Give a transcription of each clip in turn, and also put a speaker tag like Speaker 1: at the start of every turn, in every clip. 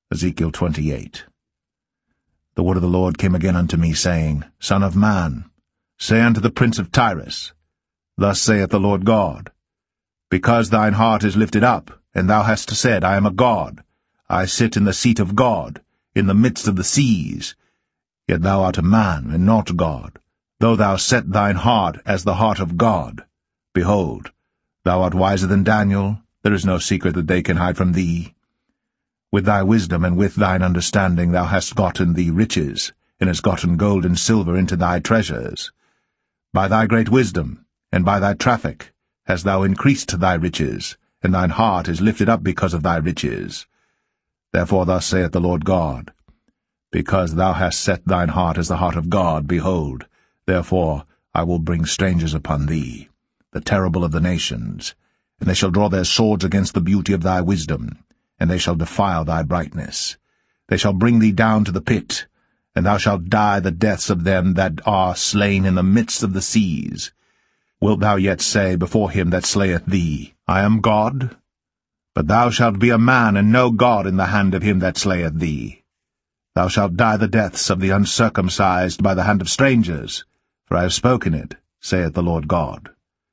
Speaker 1: Ezekiel 28. The word of the Lord came again unto me, saying, Son of man, say unto the prince of Tyrus, Thus saith the Lord God, Because thine heart is lifted up, and thou hast said, I am a god, I sit in the seat of God, in the midst of the seas. Yet thou art a man, and not God, though thou set thine heart as the heart of God. Behold, thou art wiser than Daniel, there is no secret that they can hide from thee. With thy wisdom and with thine understanding thou hast gotten thee riches, and hast gotten gold and silver into thy treasures. By thy great wisdom, and by thy traffic, hast thou increased thy riches, and thine heart is lifted up because of thy riches. Therefore thus saith the Lord God, Because thou hast set thine heart as the heart of God, behold, therefore I will bring strangers upon thee, the terrible of the nations, and they shall draw their swords against the beauty of thy wisdom, and they shall defile thy brightness. They shall bring thee down to the pit, and thou shalt die the deaths of them that are slain in the midst of the seas. Wilt thou yet say before him that slayeth thee, I am God? But thou shalt be a man and no God in the hand of him that slayeth thee. Thou shalt die the deaths of the uncircumcised by the hand of strangers, for I have spoken it, saith the Lord God.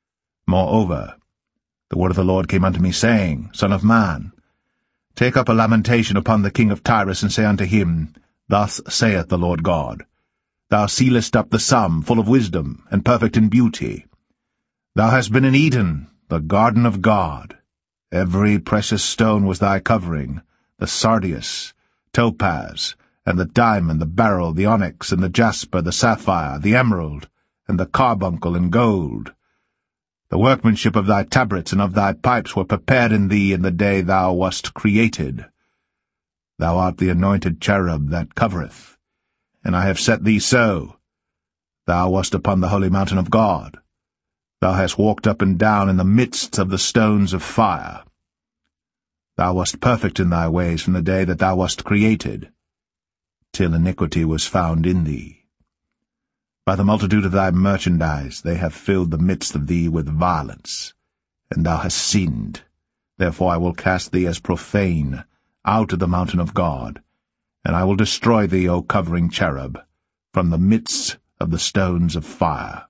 Speaker 1: Moreover, the word of the Lord came unto me, saying, Son of man, take up a lamentation upon the king of Tyrus, and say unto him, Thus saith the Lord God, Thou sealest up the sum, full of wisdom, and perfect in beauty. Thou hast been in Eden, the garden of God. Every precious stone was thy covering, the sardius, topaz, and the diamond, the beryl, the onyx, and the jasper, the sapphire, the emerald, and the carbuncle, and gold. The workmanship of thy tabrets and of thy pipes were prepared in thee in the day thou wast created. Thou art the anointed cherub that covereth, and I have set thee so. Thou wast upon the holy mountain of God. Thou hast walked up and down in the midst of the stones of fire. Thou wast perfect in thy ways from the day that thou wast created, till iniquity was found in thee. By the multitude of thy merchandise they have filled the midst of thee with violence, and thou hast sinned. Therefore I will cast thee as profane out of the mountain of God, and I will destroy thee, O covering cherub, from the midst of the stones of fire.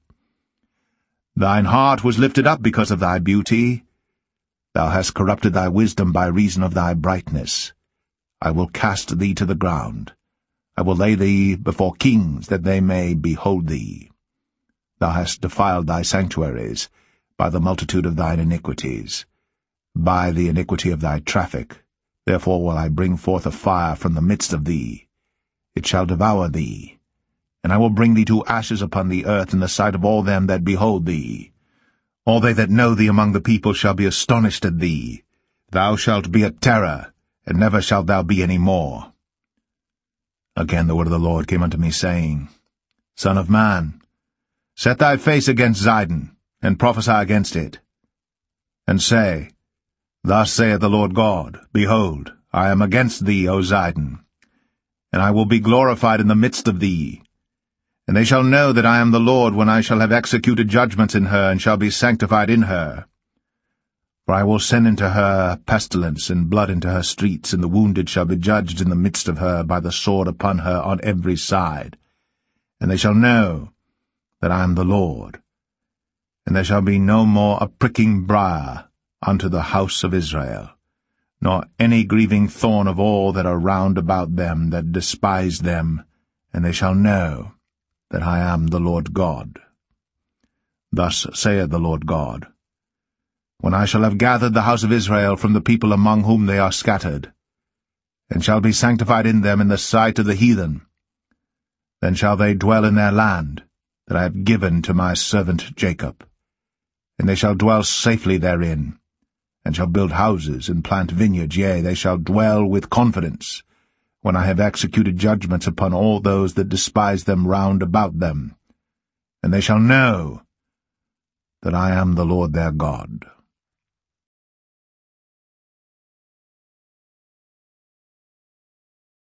Speaker 1: Thine heart was lifted up because of thy beauty. Thou hast corrupted thy wisdom by reason of thy brightness. I will cast thee to the ground. I will lay thee before kings, that they may behold thee. Thou hast defiled thy sanctuaries by the multitude of thine iniquities, by the iniquity of thy traffic. Therefore will I bring forth a fire from the midst of thee. It shall devour thee, and I will bring thee to ashes upon the earth in the sight of all them that behold thee. All they that know thee among the people shall be astonished at thee. Thou shalt be a terror, and never shalt thou be any more. Again the word of the Lord came unto me, saying, Son of man, set thy face against Zidon, and prophesy against it, and say, Thus saith the Lord God, Behold, I am against thee, O Zidon, and I will be glorified in the midst of thee. And they shall know that I am the Lord when I shall have executed judgments in her, and shall be sanctified in her. For I will send into her pestilence, and blood into her streets, and the wounded shall be judged in the midst of her by the sword upon her on every side. And they shall know that I am the Lord. And there shall be no more a pricking briar unto the house of Israel, nor any grieving thorn of all that are round about them that despise them, and they shall know that I am the Lord God. Thus saith the Lord God, When I shall have gathered the house of Israel from the people among whom they are scattered, and shall be sanctified in them in the sight of the heathen, then shall they dwell in their land that I have given to my servant Jacob, and they shall dwell safely therein, and shall build houses and plant vineyards, yea, they shall dwell with confidence, when I have executed judgments upon all those that despise them round about them, and they shall know that I am the Lord their God.